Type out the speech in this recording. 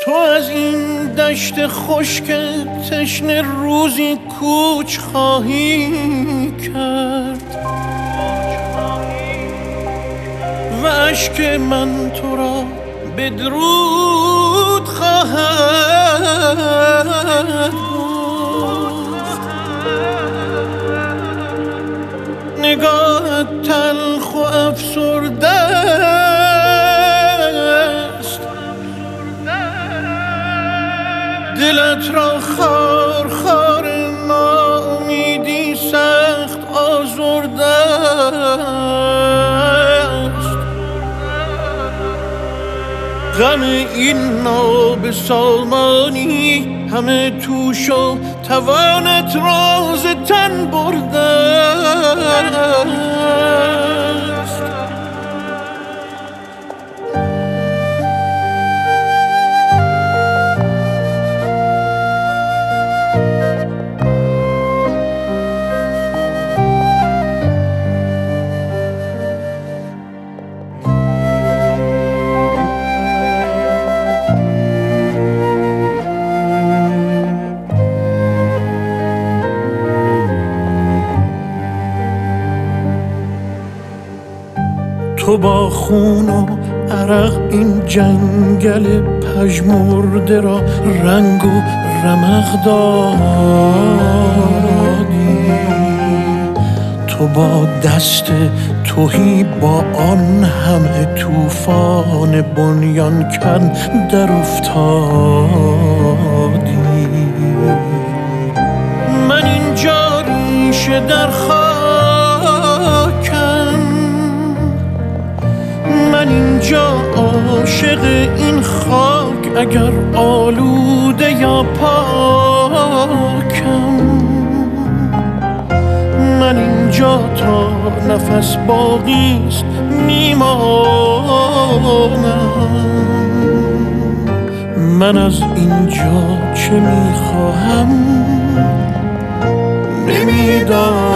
تو از این دشت خشک تشنه روزی کوچ خواهی کرد و اشک من تو را به درود خواهد گفت. نگاهت تلخ و افسرده است، دلت را خار خار ناامیدی سخت آزرده است. غم این نابسامانی همه توش و توانت راز تن برده است. تو با خون و عرق این جنگل پژمرده را رنگ و رمق دادی. تو با دست تهی با آن همه طوفان بنیان کن در افتادی. من اینجا ریشه در من اینجا عاشق این خاک، اگر آلوده یا پاکم. من اینجا تا نفس باقیست میمانم. من از اینجا چه میخواهم نمیدانم.